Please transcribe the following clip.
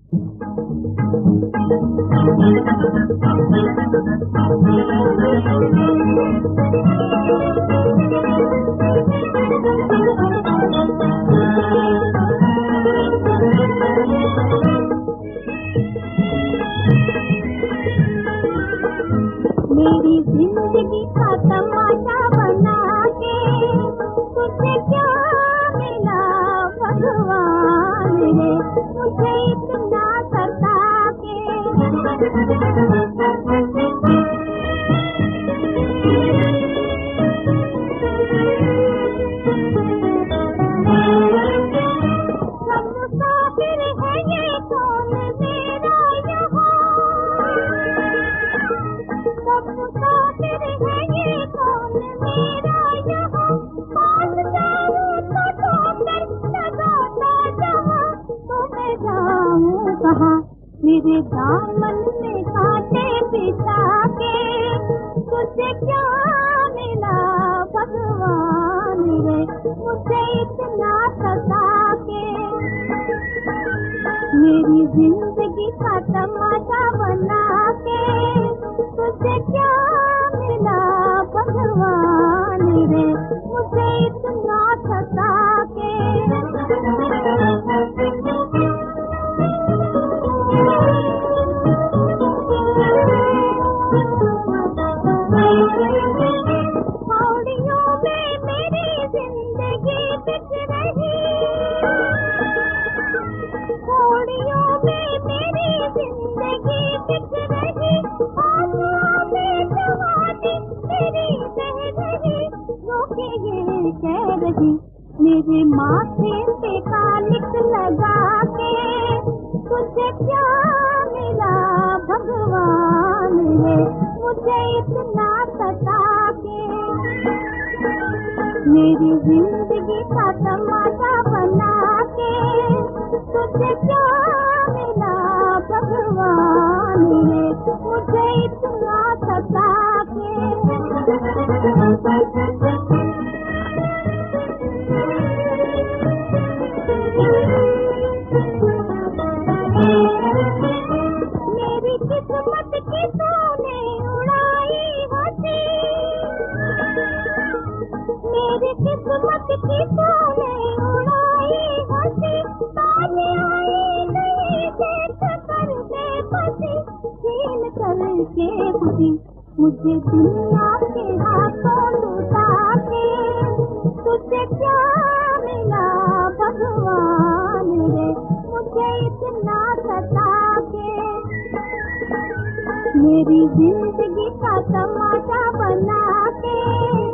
मेरी जिंदगी का तमाशा बना के तुझे क्या मिला भगवान रे, मुझे इतना सता के। सब मुसाफिर है ये कौन मेरा यहाँ, सब मुसाफिर है ये कौन मेरा यहाँ, पास जाऊँ तो ठोकर लगाता जहाँ, तो मैं जाऊँ कहाँ। मेरे दामन में कांटे बिछा के तुझे क्या मिला भगवान रे, मुझे इतना सता के। मेरी जिंदगी का तमाशा बना के तुझे क्या मिला भगवान रे, मुझे इतना सता के। पौड़ियों में मेरी जिंदगी बिछ रही, पौड़ियों में मेरी जिंदगी बिछ रही, आंसुओं में जवानी मेरी बह रही, रोके ये कह रही। मेरे माथे पे कालिक लगा के तुझे क्या मिला भगवान रे, मुझे इतना सता के। मेरी जिंदगी का तमाशा बना के तुझे क्या मिला भगवान रे, मुझे इतना सता के। मेरी किस्मत की तूने उड़ाई हंसी, मेरी किस्मत की तूने उड़ाई हंसी, ताने आई नहीं देख कर बेबसी, छीन करके खुशी मुझे दुनिया के हाथों लुटा के तुझे क्या मिला भगवान रे, मुझे इतना सता के। मेरी जिंदगी का तमाशा बना के